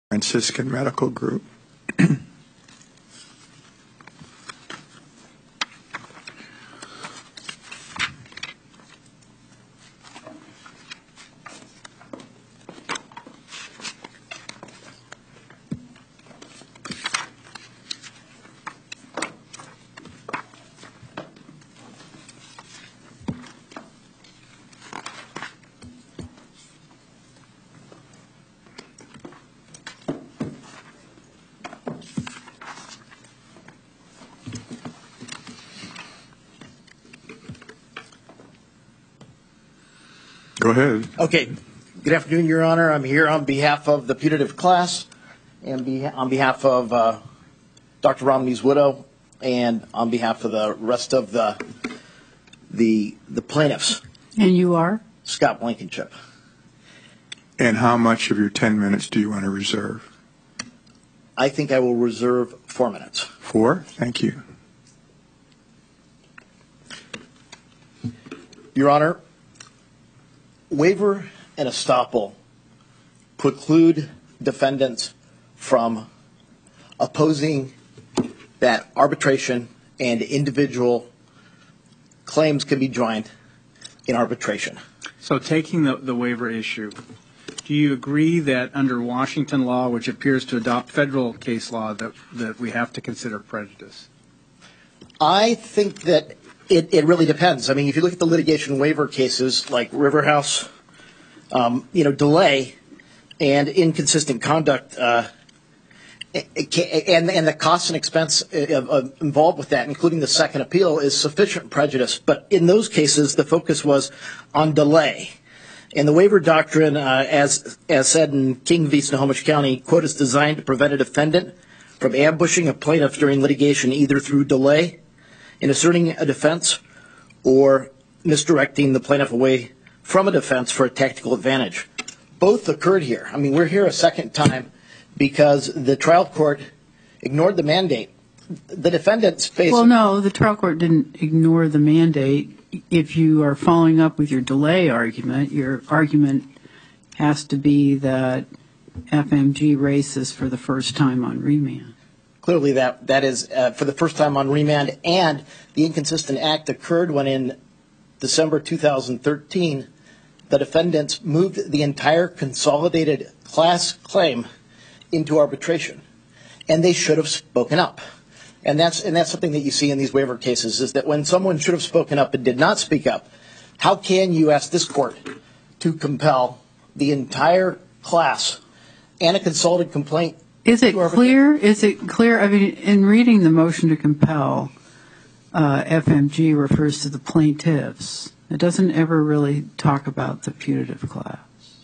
Franciscan Medical Group. Go ahead. Okay. Good afternoon, Your Honor. I'm here on behalf of the putative class and on behalf of Dr. Romney's widow and on behalf of the rest of the plaintiffs. And you are? Scott Blankenship. And how much of your 10 minutes do you want to reserve? I think I will reserve 4 minutes. 4? Thank you. Your Honor, waiver and estoppel preclude defendants from opposing that arbitration and individual claims can be joined in arbitration. So taking the waiver issue, do you agree that under Washington law, which appears to adopt federal case law, that we have to consider prejudice? I think that it really depends. I mean, if you look at the litigation waiver cases like Riverhouse, delay and inconsistent conduct, and the costs and expense involved with that, including the second appeal, is sufficient prejudice. But in those cases, the focus was on delay. And the waiver doctrine, as said in King v. Snohomish County, quote, is designed to prevent a defendant from ambushing a plaintiff during litigation either through delay in asserting a defense or misdirecting the plaintiff away from a defense for a tactical advantage. Both occurred here. I mean, we're here a second time because the trial court ignored the mandate. The defendants basically... Well, no, the trial court didn't ignore the mandate. If you are following up with your delay argument, your argument has to be that FMG races for the first time on remand. Clearly that is for the first time on remand, and the inconsistent act occurred when in December 2013, the defendants moved the entire consolidated class claim into arbitration, and they should have spoken up. And that's something that you see in these waiver cases, is that when someone should have spoken up and did not speak up, how can you ask this court to compel the entire class and a consolidated complaint? Is it clear? Is it clear? I mean, in reading the motion to compel, FMG refers to the plaintiffs. It doesn't ever really talk about the putative class.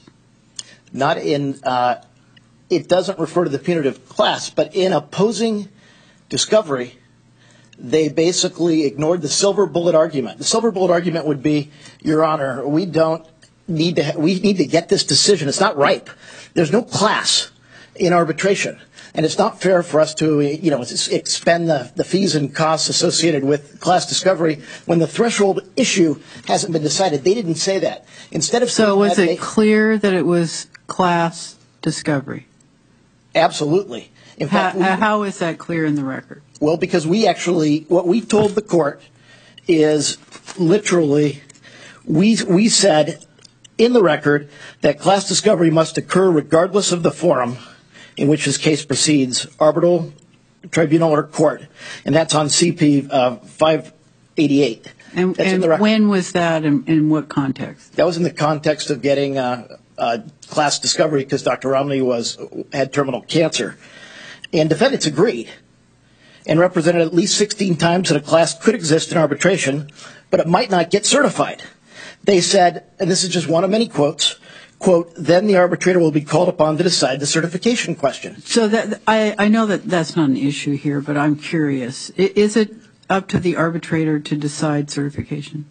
Not in, it doesn't refer to the putative class, but in opposing discovery, they basically ignored the silver bullet argument. The silver bullet argument would be, Your Honor, we need to get this decision. It's not ripe. There's no class in arbitration, and it's not fair for us to, expend the fees and costs associated with class discovery when the threshold issue hasn't been decided. They didn't say that. Instead of saying so, was it clear that it was class discovery? Absolutely. In fact, how is that clear in the record? Well, because what we told the court is literally, we said in the record that class discovery must occur regardless of the forum in which this case proceeds, arbitral, tribunal, or court. And that's on CP 588. And when was that, and in what context? That was in the context of getting class discovery because Dr. Romney had terminal cancer. And defendants agreed and represented at least 16 times that a class could exist in arbitration, but it might not get certified. They said, and this is just one of many quotes, quote, then the arbitrator will be called upon to decide the certification question. So that I know that that's not an issue here, but I'm curious. Is it up to the arbitrator to decide certification?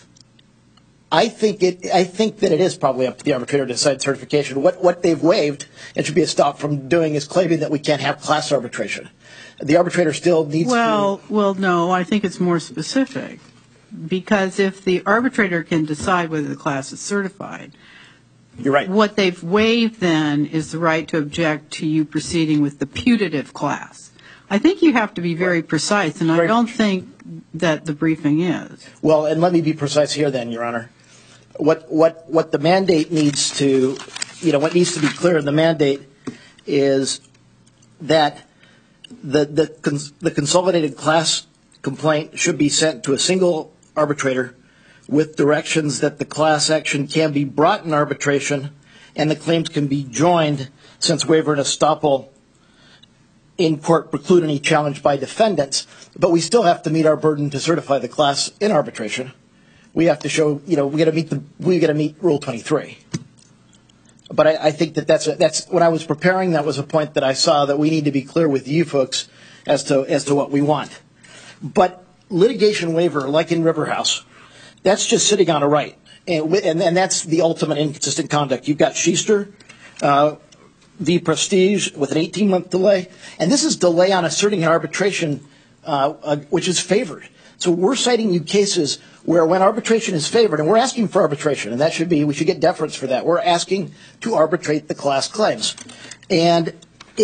I think that it is probably up to the arbitrator to decide certification. What they've waived and should be stopped from doing is claiming that we can't have class arbitration. The arbitrator still needs to... Well, no, I think it's more specific. Because if the arbitrator can decide whether the class is certified, You're right. What they've waived then is the right to object to you proceeding with the putative class. I think you have to be very precise, and I don't think that the briefing is. Well, and let me be precise here then, Your Honor. What the mandate needs to, what needs to be clear in the mandate is that the consolidated class complaint should be sent to a single arbitrator with directions that the class action can be brought in arbitration and the claims can be joined, since waiver and estoppel in court preclude any challenge by defendants. But we still have to meet our burden to certify the class in arbitration. We have to show, we got to meet Rule 23. But I think that's when I was preparing, that was a point that I saw that we need to be clear with you folks as to what we want. But litigation waiver, like in Riverhouse, that's just sitting on a right, and that's the ultimate inconsistent conduct. You've got Schuster v. Prestige with an 18-month delay, and this is delay on asserting an arbitration which is favored. So we're citing you cases where when arbitration is favored, and we're asking for arbitration, and we should get deference for that. We're asking to arbitrate the class claims. And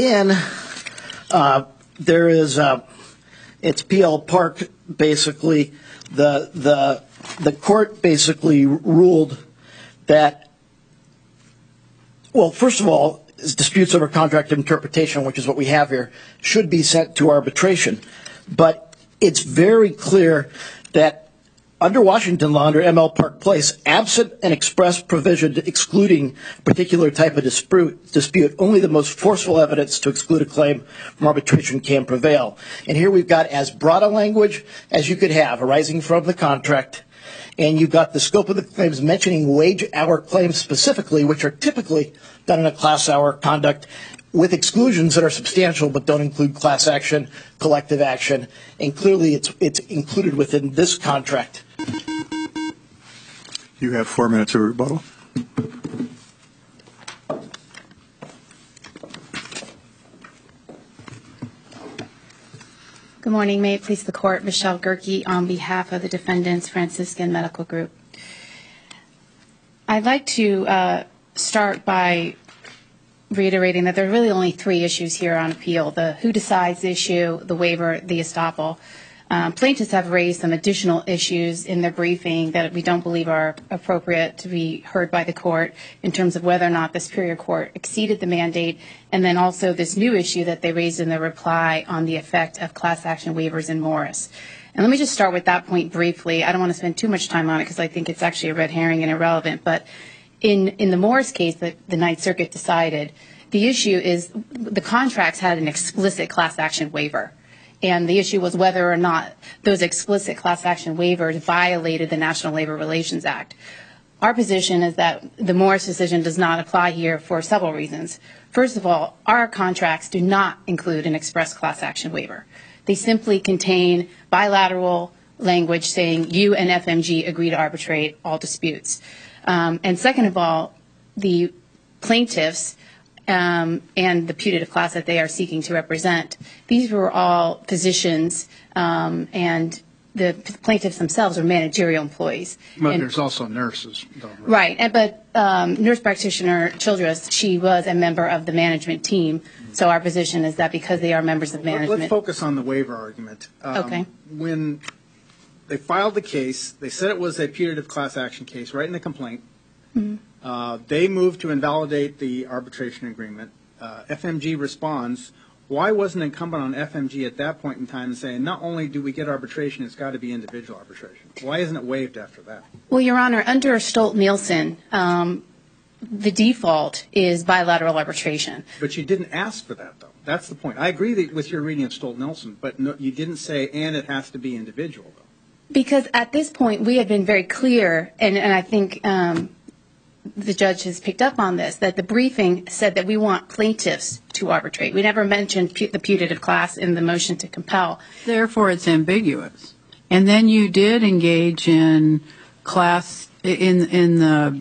there is, it's P.L. Park, basically, the court basically ruled that, well, first of all, disputes over contract interpretation, which is what we have here, should be sent to arbitration. But it's very clear that under Washington law, under M.L. Park Place, absent an express provision excluding a particular type of dispute, only the most forceful evidence to exclude a claim from arbitration can prevail. And here we've got as broad a language as you could have arising from the contract, and you've got the scope of the claims mentioning wage hour claims specifically, which are typically done in a class hour conduct, with exclusions that are substantial but don't include class action, collective action, and clearly it's included within this contract. You have 4 minutes of rebuttal. Good morning. May it please the Court. Michelle Gerke on behalf of the defendants, Franciscan Medical Group. I'd like to start by reiterating that there are really only 3 issues here on appeal: the who decides issue, the waiver, the estoppel. Plaintiffs have raised some additional issues in their briefing that we don't believe are appropriate to be heard by the court in terms of whether or not the Superior Court exceeded the mandate, and then also this new issue that they raised in their reply on the effect of class action waivers in Morris. And let me just start with that point briefly. I don't want to spend too much time on it because I think it's actually a red herring and irrelevant, but in the Morris case that the Ninth Circuit decided, the issue is the contracts had an explicit class action waiver. And the issue was whether or not those explicit class action waivers violated the National Labor Relations Act. Our position is that the Morris decision does not apply here for several reasons. First of all, our contracts do not include an express class action waiver. They simply contain bilateral language saying you and FMG agree to arbitrate all disputes. And second of all, the plaintiffs and the putative class that they are seeking to represent, these were all physicians, and the plaintiffs themselves are managerial employees. But there's also nurses, though. Right. But nurse practitioner Childress, she was a member of the management team. So our position is that because they are members of management. Let's focus on the waiver argument. Okay. When they filed the case, they said it was a putative class action case, right in the complaint. Mm-hmm. They moved to invalidate the arbitration agreement. FMG responds. Why wasn't it incumbent on FMG at that point in time saying not only do we get arbitration, it's got to be individual arbitration? Why isn't it waived after that? Well, Your Honor, under Stolt-Nielsen, the default is bilateral arbitration. But you didn't ask for that, though. That's the point. I agree with your reading of Stolt-Nielsen, but no, you didn't say, and it has to be individual, though. Because at this point, we have been very clear, and I think the judge has picked up on this, that the briefing said that we want plaintiffs to arbitrate. We never mentioned the putative class in the motion to compel. Therefore, it's ambiguous. And then you did engage in class, in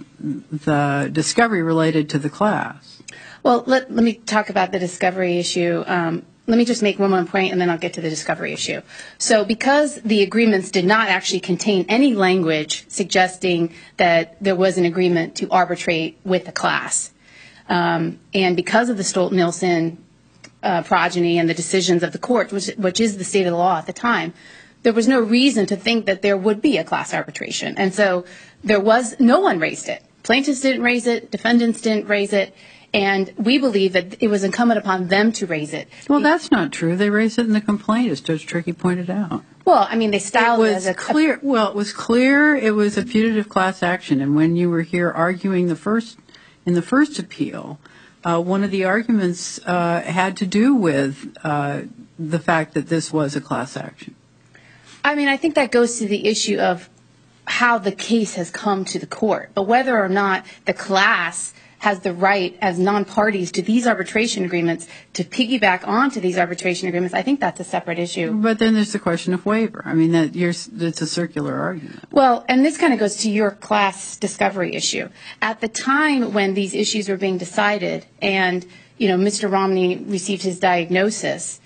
the discovery related to the class. Well, let me talk about the discovery issue. let me just make one more point, and then I'll get to the discovery issue. So because the agreements did not actually contain any language suggesting that there was an agreement to arbitrate with the class, and because of the Stolt-Nielsen progeny and the decisions of the court, which is the state of the law at the time, there was no reason to think that there would be a class arbitration. And so no one raised it. Plaintiffs didn't raise it, defendants didn't raise it, and we believe that it was incumbent upon them to raise it. Well, that's not true. They raised it in the complaint, as Judge Trickey pointed out. Well, I mean, they styled it as it was clear it was a putative class action. And when you were here arguing in the first appeal, one of the arguments had to do with the fact that this was a class action. I mean, I think that goes to the issue of how the case has come to the court. But whether or not the class has the right as non-parties to these arbitration agreements to piggyback onto these arbitration agreements, I think that's a separate issue. But then there's the question of waiver. I mean, it's a circular argument. Well, and this kind of goes to your class discovery issue. At the time when these issues were being decided and, Mr. Romney received his diagnosis,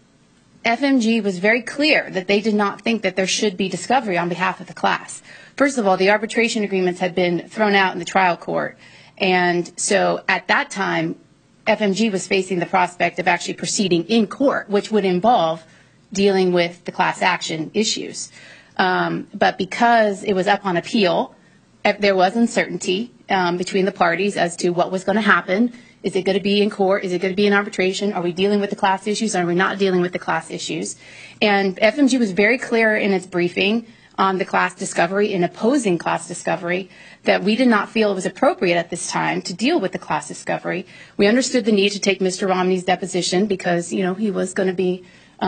FMG was very clear that they did not think that there should be discovery on behalf of the class. First of all, the arbitration agreements had been thrown out in the trial court. And so at that time, FMG was facing the prospect of actually proceeding in court, which would involve dealing with the class action issues. But because it was up on appeal, there was uncertainty between the parties as to what was going to happen. Is it going to be in court? Is it going to be in arbitration? Are we dealing with the class issues? Are we not dealing with the class issues? And FMG was very clear in its briefing on the class discovery, in opposing class discovery, that we did not feel it was appropriate at this time to deal with the class discovery. We understood the need to take Mr. Romney's deposition because, he was going to be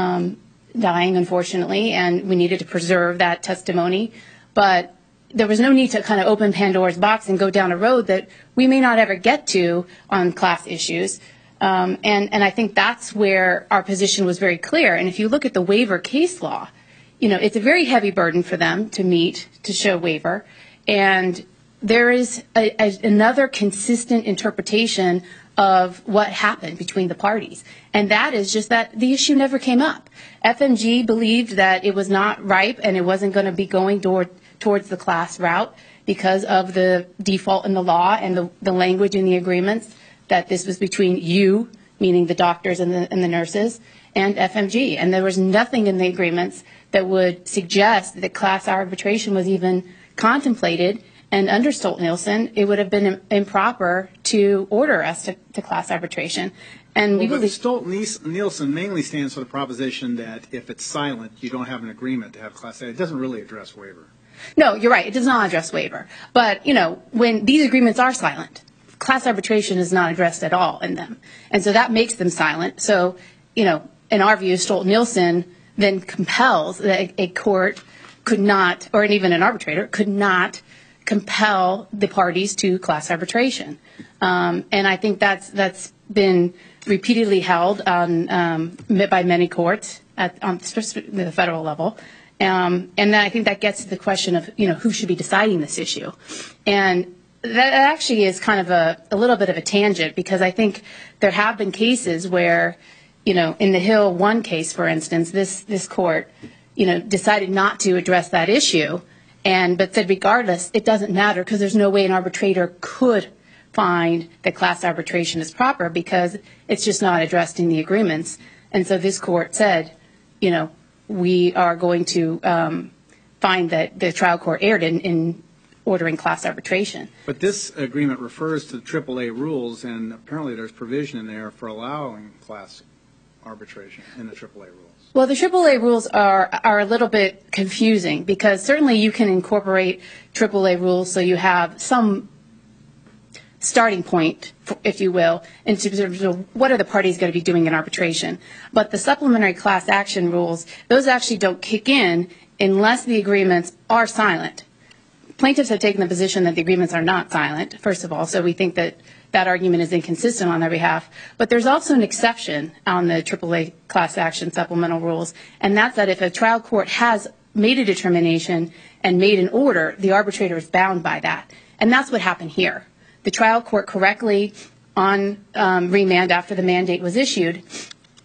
dying, unfortunately, and we needed to preserve that testimony. But there was no need to kind of open Pandora's box and go down a road that we may not ever get to on class issues. And I think that's where our position was very clear. And if you look at the waiver case law, it's a very heavy burden for them to meet to show waiver. And there is another consistent interpretation of what happened between the parties. And that is just that the issue never came up. FMG believed that it was not ripe and it wasn't going to be going towards the class route because of the default in the law and the language in the agreements that this was between you, meaning the doctors and the nurses, and FMG. And there was nothing in the agreements that would suggest that class arbitration was even contemplated. And under Stolt-Nielsen, it would have been improper to order us to class arbitration. And but Stolt-Nielsen mainly stands for the proposition that if it's silent, you don't have an agreement to have class action. It doesn't really address waiver. No, you're right. It does not address waiver. But, when these agreements are silent, class arbitration is not addressed at all in them. And so that makes them silent. So, in our view, Stolt-Nielsen then compels that a court could not, or even an arbitrator, could not compel the parties to class arbitration. And I think that's been repeatedly held by many courts on the federal level. And then I think that gets to the question of, who should be deciding this issue. And that actually is kind of a little bit of a tangent because I think there have been cases where, in the Hill 1 case, for instance, this court, decided not to address that issue but said regardless, it doesn't matter because there's no way an arbitrator could find that class arbitration is proper because it's just not addressed in the agreements. And so this court said, we are going to find that the trial court erred in ordering class arbitration. But this agreement refers to the AAA rules, and apparently there's provision in there for allowing class arbitration in the AAA rules. Well, the AAA rules are a little bit confusing because certainly you can incorporate AAA rules so you have some starting point, if you will, in terms of what are the parties going to be doing in arbitration. But the supplementary class action rules, those actually don't kick in unless the agreements are silent. Plaintiffs have taken the position that the agreements are not silent, first of all, so we think that that argument is inconsistent on their behalf. But there's also an exception on the AAA class action supplemental rules, and that's that if a trial court has made a determination and made an order, the arbitrator is bound by that. And that's what happened here. The trial court correctly, on remand after the mandate was issued,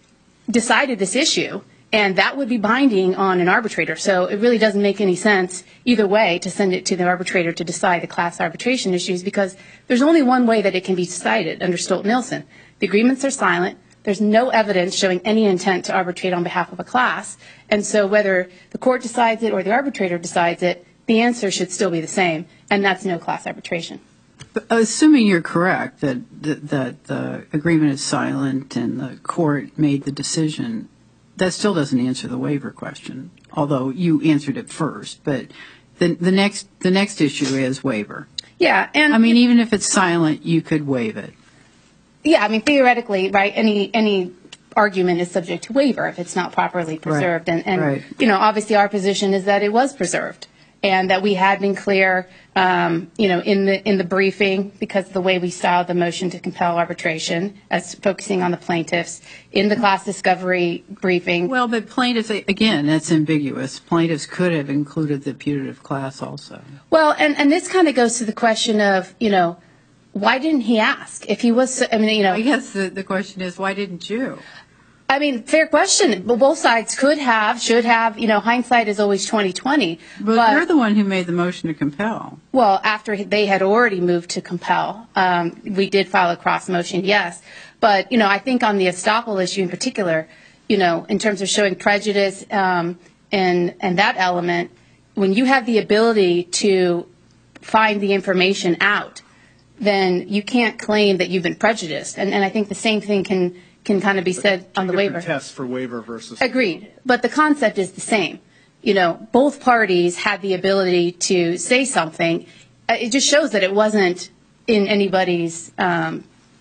decided this issue, and that would be binding on an arbitrator. So it really doesn't make any sense either way to send it to the arbitrator to decide the class arbitration issues, because there's only one way that it can be decided under Stolt-Nielsen. The agreements are silent. There's no evidence showing any intent to arbitrate on behalf of a class. And so whether the court decides it or the arbitrator decides it, the answer should still be the same, and that's no class arbitration. But assuming you're correct that the agreement is silent and the court made the decision, that still doesn't answer the waiver question, although you answered it first. But the next issue is waiver. Yeah, and I mean, even if it's silent, you could waive it. yeah, I mean, theoretically, right, any argument is subject to waiver if it's not properly preserved. Right. And Right. you know, obviously our position is that it was preserved and that we had been clear, you know, in the briefing, because of the way we styled the motion to compel arbitration, as focusing on the plaintiffs, in the class discovery briefing. Well, but plaintiffs, again, that's ambiguous. Plaintiffs could have included the putative class also. Well, and this kind of goes to the question of, you know, why didn't he ask? If he was, I mean, you know. I guess the question is, why didn't you? I mean, fair question. But both sides could have, should have, you know, hindsight is always 20/20. But you're the one who made the motion to compel. Well, after they had already moved to compel, we did file a cross motion, yes. But, you know, I think on the estoppel issue in particular, you know, in terms of showing prejudice and that element, when you have the ability to find the information out, then you can't claim that you've been prejudiced. And I think the same thing can kind of be said on the waiver. Tests for waiver versus. Agreed. But the concept is the same. You know, both parties had the ability to say something. It just shows that it wasn't in anybody's mind,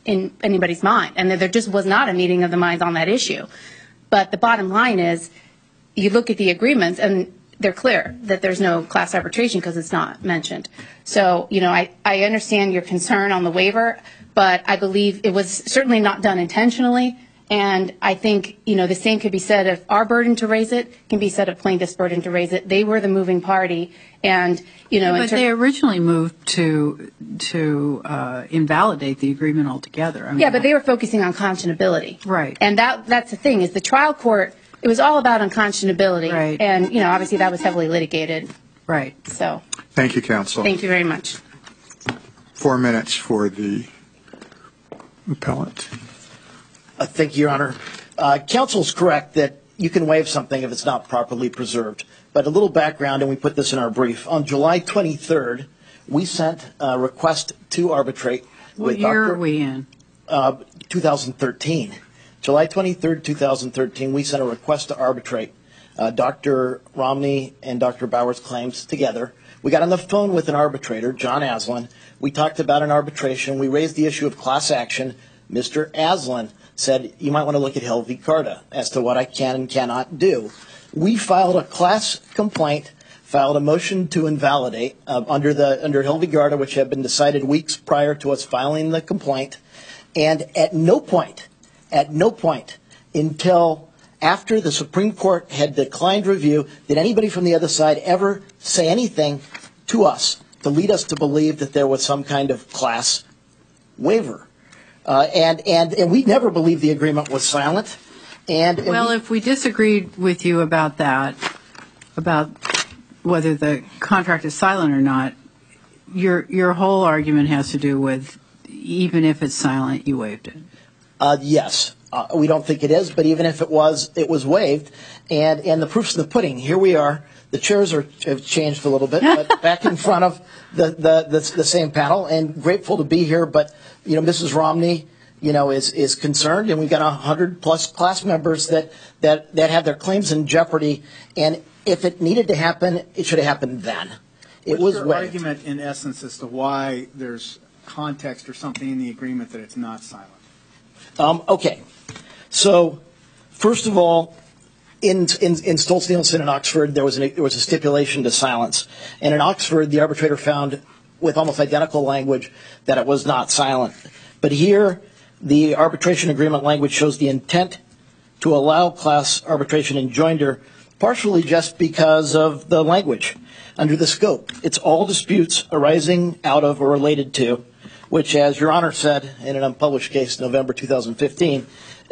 and that there just was not a meeting of the minds on that issue. But the bottom line is, you look at the agreements, and they're clear that there's no class arbitration because it's not mentioned. So, you know, I understand your concern on the waiver, but I believe it was certainly not done intentionally. And I think, you know, the same could be said of our burden to raise it, can be said of plaintiff's burden to raise it. They were the moving party. And, you know, But they originally moved to invalidate the agreement altogether. I mean, yeah, but they were focusing on conscionability. Right. And that's the thing, is the trial court, it was all about unconscionability. Right. And, you know, obviously that was heavily litigated. Right. So, Thank you, counsel. thank you very much. 4 minutes for the appellant. Thank you, Your Honor. Counsel's correct that you can waive something if it's not properly preserved. But a little background, and we put this in our brief. On July 23rd, we sent a request to arbitrate. What year are we in? 2013. July 23rd, 2013, we sent a request to arbitrate Dr. Romney and Dr. Bauer's claims together. We got on the phone with an arbitrator, John Aslan. We talked about an arbitration. We raised the issue of class action. Mr. Aslan said, you might want to look at Hill v. Carta as to what I can and cannot do. We filed a class complaint, filed a motion to invalidate under Hill v. Carta, which had been decided weeks prior to us filing the complaint. And at no point until after the Supreme Court had declined review did anybody from the other side ever say anything to us to lead us to believe that there was some kind of class waiver. And we never believed the agreement was silent. Well, if we disagreed with you about that, about whether the contract is silent or not, your whole argument has to do with, even if it's silent, you waived it. Yes. We don't think it is, but even if it was waived. And the proof's in the pudding. Here we are. The chairs have changed a little bit, but back in front of the same panel, and grateful to be here. But, you know, Mrs. Romney, you know, is concerned, and we've got 100-plus class members that have their claims in jeopardy. And if it needed to happen, it should have happened then. It was What's your waived. argument, in essence, as to why there's context or something in the agreement that it's not silent? Okay. So, first of all, in Stolt-Nielsen in Oxford, there was a stipulation to silence. And in Oxford, the arbitrator found, with almost identical language, that it was not silent. But here, the arbitration agreement language shows the intent to allow class arbitration in joinder, partially just because of the language under the scope. It's all disputes arising out of or related to, which, as Your Honor said in an unpublished case, November 2015,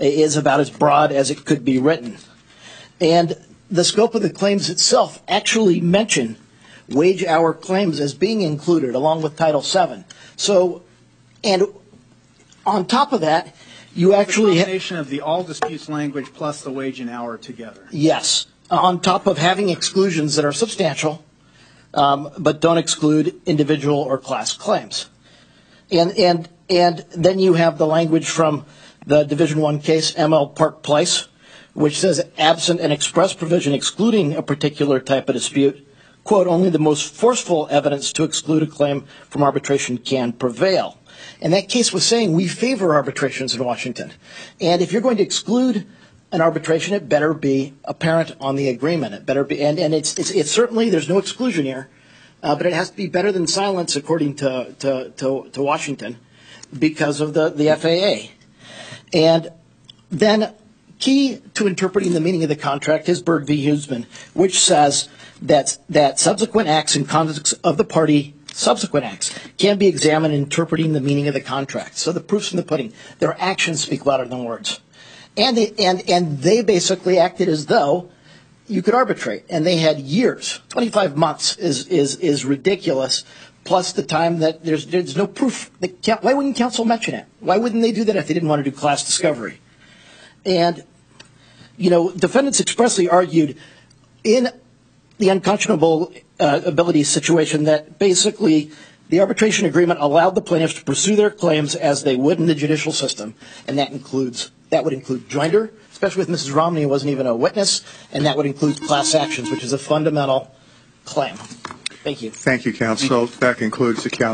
is about as broad as it could be written. And the scope of the claims itself actually mention wage hour claims as being included along with Title VII. So, and on top of that, you actually The combination of the all disputes language plus the wage and hour together. yes, on top of having exclusions that are substantial, but don't exclude individual or class claims. And then you have the language from the Division I case, ML Park Place, which says absent an express provision excluding a particular type of dispute, quote, only the most forceful evidence to exclude a claim from arbitration can prevail. And that case was saying we favor arbitrations in Washington. And if you're going to exclude an arbitration, it better be apparent on the agreement. It better be, and it's certainly, there's no exclusion here, but it has to be better than silence according to Washington because of the FAA. And then key to interpreting the meaning of the contract is Berg v. Huseman, which says that subsequent acts and conduct of the party, subsequent acts, can be examined in interpreting the meaning of the contract. So the proof's in the pudding. Their actions speak louder than words. And they basically acted as though you could arbitrate. And they had years. 25 months is ridiculous, plus the time that there's no proof. Why wouldn't counsel mention it? Why wouldn't they do that if they didn't want to do class discovery? And, you know, defendants expressly argued in the unconscionable ability situation that basically the arbitration agreement allowed the plaintiffs to pursue their claims as they would in the judicial system, and that would include joinder, especially with Mrs. Romney, who wasn't even a witness, and that would include class actions, which is a fundamental claim. Thank you. Thank you, counsel. That concludes the calendar.